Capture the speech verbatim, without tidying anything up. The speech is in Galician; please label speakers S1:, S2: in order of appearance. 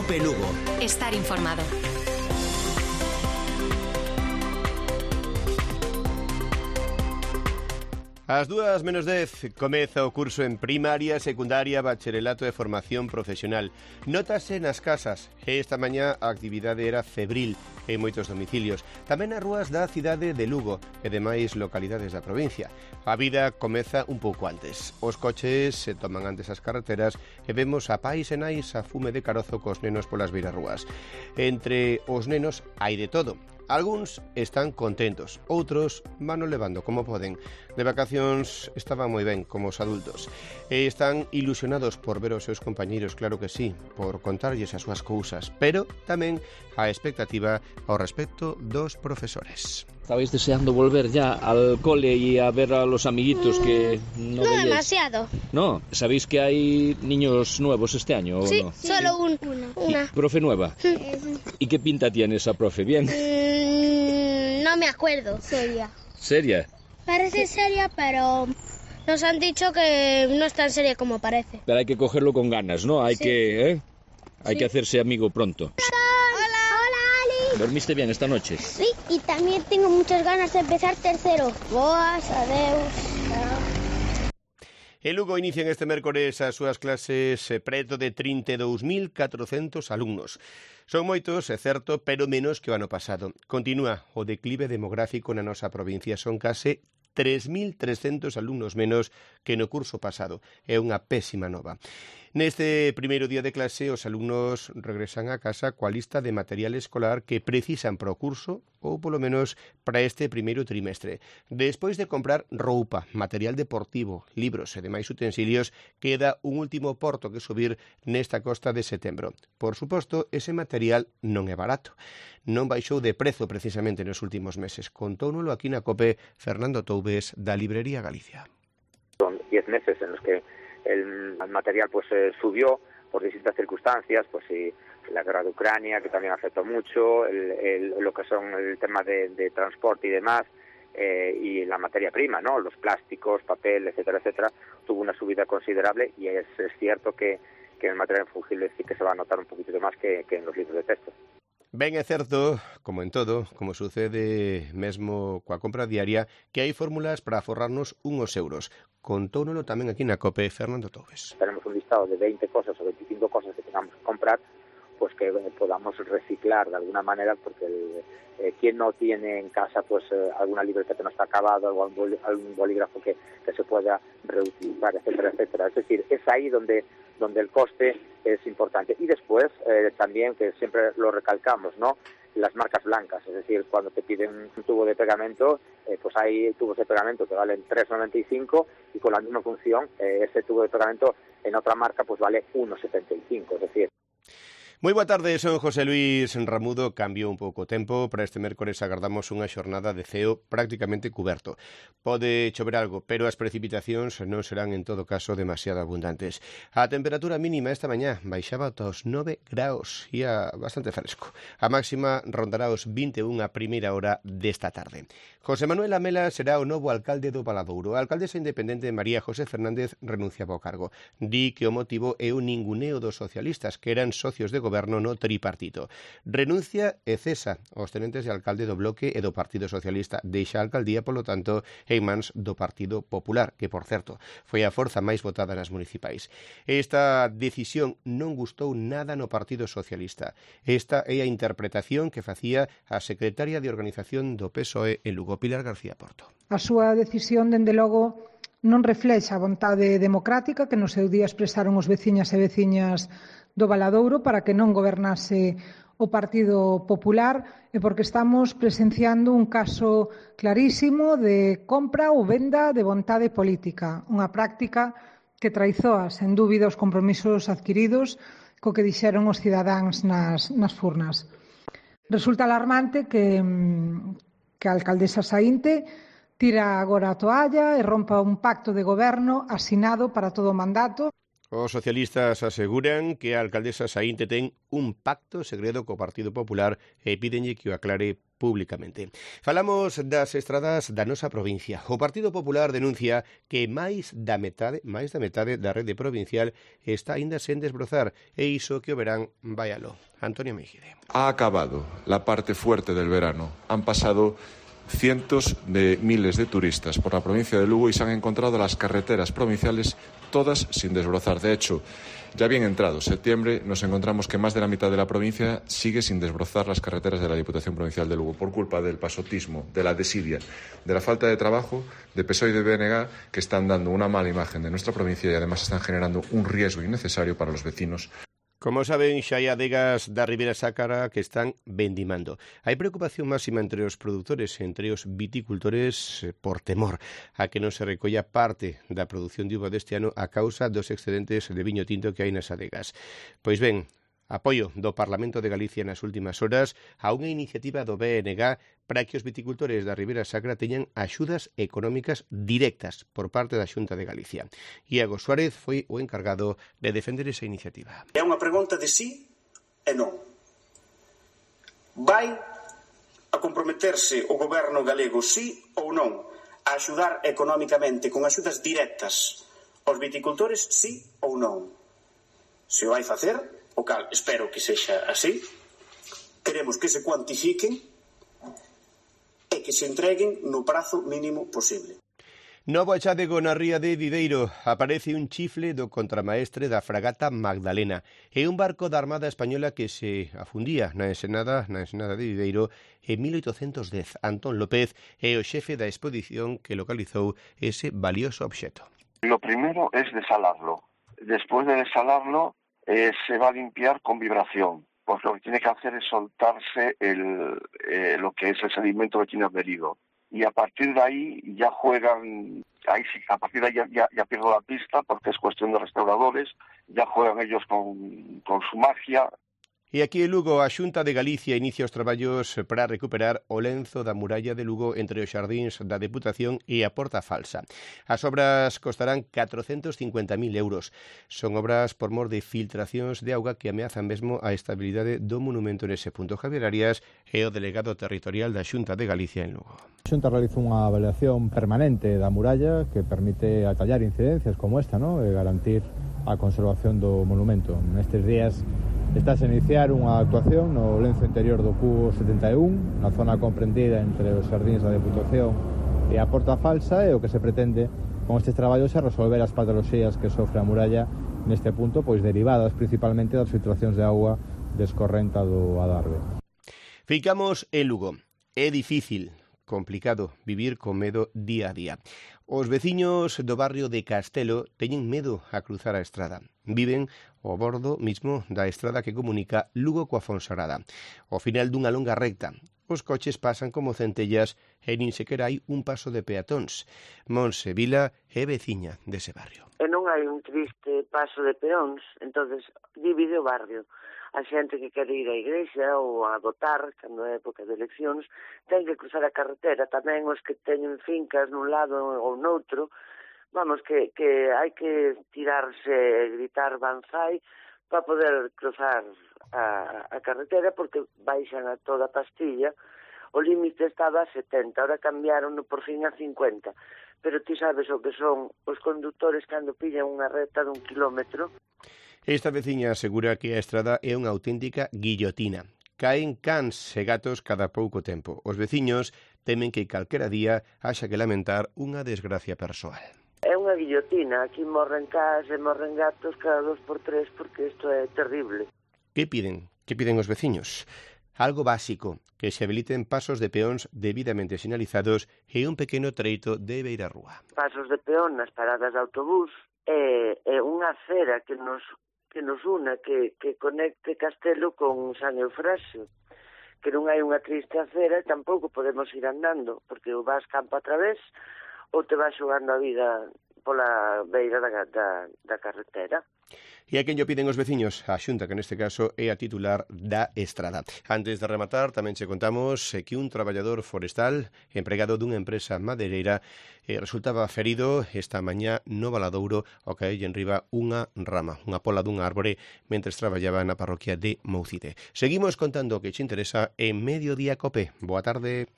S1: COPE Lugo.
S2: Estar informado.
S3: Ás dúas menos dez comeza o curso en primaria, secundaria, bacharelato e formación profesional. Nótase nas casas e esta mañá a actividade era febril en moitos domicilios. Tamén nas rúas da cidade de Lugo e demais localidades da provincia. A vida comeza un pouco antes. Os coches se toman antes as carreteras e vemos a pais e nais a fume de carozo cos nenos polas beiras rúas. Entre os nenos hai de todo. Algúns están contentos, outros van levando como poden. De vacacións estaban moi ben, como os adultos. E están ilusionados por ver os seus compañeiros, claro que sí, por contarlles as súas cousas, pero tamén a expectativa ao respecto dos profesores.
S4: ¿Estabais deseando volver ya al cole y a ver a los amiguitos que no
S5: No
S4: veíais?
S5: demasiado.
S4: No, ¿sabéis que hay niños nuevos este año o
S5: Sí,
S4: no?
S5: solo un, una.
S4: ¿Y profe nueva? ¿Y qué pinta tiene esa profe? ¿Bien?
S5: Mm, no me acuerdo. Seria.
S4: ¿Seria?
S5: Parece seria, pero nos han dicho que no es tan seria como parece.
S4: Pero hay que cogerlo con ganas, ¿no? Hay
S5: Sí.
S4: que, ¿eh? Hay
S5: Sí.
S4: que hacerse amigo pronto.
S5: Hola. Hola, Ali.
S4: ¿Dormiste bien esta noche?
S5: Sí, y también tengo muchas ganas de empezar tercero. Boas, adeus.
S3: En Lugo inician este mércores as súas clases eh, preto de trinta e dous mil catrocentos alumnos. Son moitos, é certo, pero menos que o ano pasado. Continúa o declive demográfico na nosa provincia. Son case tres mil trescentos alumnos menos que no curso pasado. É unha pésima nova. Neste primeiro día de clase, os alumnos regresan a casa coa lista de material escolar que precisan para o curso ou, polo menos, para este primeiro trimestre. Despois de comprar roupa, material deportivo, libros e demais utensilios, queda un último porto que subir nesta costa de setembro. Por suposto, ese material non é barato. Non baixou de prezo precisamente nos últimos meses. Contóuno aquí na COPE Fernando Toubes, da Librería Galicia.
S6: Son diez meses en los que el material pues eh, subió por distintas circunstancias, pues sí, la guerra de Ucrania, que también afectó mucho, el, el, lo que son el tema de, de transporte y demás, eh, y la materia prima, ¿no? Los plásticos, papel, etcétera, etcétera, tuvo una subida considerable y es, es cierto que, que en el material fungible sí que se va a notar un poquito más que, que en los libros de texto.
S3: Ben é certo, como en todo, como sucede mesmo coa compra diaria, que hai fórmulas para aforrarnos unhos euros. Contóuno tamén aquí na COPE Fernando Toubes.
S6: Tenemos un listado de veinte cosas o veinticinco cosas que tengamos que comprar, pues que eh, podamos reciclar de alguna manera, porque el, eh, quien no tiene en casa pues eh, alguna libreta que no está acabada, o algún, boli, algún bolígrafo que, que se pueda reutilizar, etcétera, etcétera. Es decir, es ahí donde donde el coste es importante. Y después, eh, también, que siempre lo recalcamos, ¿no?, las marcas blancas, es decir, cuando te piden un tubo de pegamento, eh, pues hay tubos de pegamento que valen tres noventa y cinco y con la misma función, eh, ese tubo de pegamento en otra marca pues vale uno setenta y cinco, es decir...
S3: Moi boa tarde, son José Luis Ramudo. Cambiou un pouco o tempo. Para este mércores agardamos unha xornada de ceo prácticamente cuberto. Pode chover algo, pero as precipitacións non serán en todo caso demasiado abundantes. A temperatura mínima esta mañá baixaba ata os nove graus, ia bastante fresco. A máxima rondará os vinte e un a primeira hora desta tarde. José Manuel Amela será o novo alcalde do Valadouro. A alcaldesa independente María José Fernández renunciaba ao cargo. Di que o motivo é o ninguneo dos socialistas, que eran socios de goberno no tripartito. Renuncia e cesa os tenentes de alcalde do Bloque e do Partido Socialista. Deixa a alcaldía, polo tanto, en mans do Partido Popular, que, por certo, foi a forza máis votada nas municipais. Esta decisión non gustou nada no Partido Socialista. Esta é a interpretación que facía a secretaria de Organización do P S O E en Lugo, Pilar García Porto.
S7: A súa decisión, dende logo, non reflexa a vontade democrática que no seu día expresaron os veciñas e veciñas do Valadouro para que non gobernase o Partido Popular e porque estamos presenciando un caso clarísimo de compra ou venda de vontade política, unha práctica que traizoa, sen dúbida, os compromisos adquiridos co que dixeron os cidadáns nas, nas furnas. Resulta alarmante que, que a alcaldesa saínte tira agora a toalla e rompa un pacto de goberno asinado para todo o mandato.
S3: Os socialistas aseguran que a alcaldesa Saínte ten un pacto segredo co Partido Popular e pídenlle que o aclare públicamente. Falamos das estradas da nosa provincia. O Partido Popular denuncia que máis da metade, máis da metade da rede provincial está aínda sen desbrozar e iso que o verán vai aló. Antonio Mejide.
S1: Ha acabado la parte fuerte del verano. Han pasado cientos de miles de turistas por la provincia de Lugo y se han encontrado las carreteras provinciales todas sin desbrozar. De hecho, ya bien entrado septiembre, nos encontramos que más de la mitad de la provincia sigue sin desbrozar las carreteras de la Diputación Provincial de Lugo por culpa del pasotismo, de la desidia, de la falta de trabajo de P S O E y de B N G, que están dando una mala imagen de nuestra provincia y además están generando un riesgo innecesario para los vecinos.
S3: Como saben, xa hai adegas da Ribeira Sácara que están vendimando. Hai preocupación máxima entre os produtores, entre os viticultores, por temor a que non se recolla parte da produción de uva deste ano a causa dos excedentes de viño tinto que hai nas adegas. Pois ben, apoio do Parlamento de Galicia nas últimas horas a unha iniciativa do B N G para que os viticultores da Ribeira Sacra teñan axudas económicas directas por parte da Xunta de Galicia. Iago Suárez foi o encargado de defender esa iniciativa.
S2: É unha pregunta de sí e non. Vai a comprometerse o goberno galego sí ou non a axudar económicamente con axudas directas aos viticultores sí ou non? Se o vai facer, o cal espero que sexa así, queremos que se cuantifiquen e que se entreguen no prazo mínimo posible.
S3: Novo achadego na ría de Viveiro. Aparece un chifle do contramaestre da fragata Magdalena e un barco da Armada Española que se afundía na ensenada, na ensenada de Viveiro en mil oitocentos dez. Antón López é o xefe da expedición que localizou ese valioso obxeto.
S8: Lo primero es desalarlo. Después de desalarlo, eh, se va a limpiar con vibración. Pues lo que tiene que hacer es soltarse el, eh, lo que es el sedimento que tiene adherido. Y a partir de ahí ya juegan, ahí sí, a partir de ahí ya, ya, ya pierdo la pista porque es cuestión de restauradores, ya juegan ellos con, con su magia.
S3: E aquí en Lugo, a Xunta de Galicia inicia os traballos para recuperar o lenzo da muralla de Lugo entre os xardíns da Deputación e a Porta Falsa. As obras costarán catrocentos cincuenta mil euros. Son obras por mor de filtracións de auga que ameazan mesmo a estabilidade do monumento nese punto. Javier Arias é o delegado territorial da Xunta de Galicia en Lugo.
S9: A Xunta realiza unha avaliación permanente da muralla que permite atallar incidencias como esta, ¿no? E garantir a conservación do monumento. Nestes días estás a iniciar unha actuación no lenzo interior do cubo setenta e un, na zona comprendida entre os xardíns da Deputación e a Porta Falsa, e o que se pretende con estes traballos é resolver as patoloxías que sofre a muralla neste punto, pois derivadas principalmente das filtracións de auga descorrenta do Adarve.
S3: Ficamos en Lugo. É difícil, complicado, vivir con medo día a día. Os veciños do barrio de Castelo teñen medo a cruzar a estrada. Viven ao bordo mismo da estrada que comunica Lugo coa Fonsagrada. Ao final dunha longa recta, os coches pasan como centellas e nin sequera hai un paso de peatóns. Monse Vila é veciña dese barrio.
S10: E non hai un triste paso de peóns, entonces divide o barrio. A xente que quere ir á igrexa ou a votar, cando é época de eleccións, ten que cruzar a carretera. Tamén os que teñen fincas nun lado ou noutro, vamos, que, que hai que tirarse e gritar banzai para poder cruzar a, a carretera, porque baixan a toda pastilla. O límite estaba a setenta, ahora cambiaron por fin a cincuenta. Pero ti sabes o que son os conductores cando pillan unha reta dun kilómetro.
S3: Esta veciña asegura que a estrada é unha auténtica guillotina. Caen cans e gatos cada pouco tempo. Os veciños temen que calquera día haxa que lamentar unha desgracia persoal.
S10: É unha guillotina. Aquí morren cas e morren gatos cada dos por tres porque isto é terrible.
S3: Que piden? Que piden os veciños? Algo básico, que se habiliten pasos de peóns debidamente sinalizados e un pequeno treito de beirarrúa.
S10: Pasos de peón nas paradas de autobús e, e unha acera que nos que nos una, que, que conecte Castelo con San Eufrasio, que non hai unha triste acera e tampouco podemos ir andando, porque ou vas campo a través ou te vas xogando a vida pola beira da, da, da carretera.
S3: E a quen llo piden os veciños? A Xunta, que neste caso é a titular da Estrada. Antes de rematar, tamén che contamos que un traballador forestal empregado dunha empresa madeireira eh, resultaba ferido esta mañá no Valadouro ao caelle enriba unha rama, unha pola dunha árbore, mentres traballaba na parroquia de Moucide. Seguimos contando o que che interesa en Mediodía Cope. Boa tarde.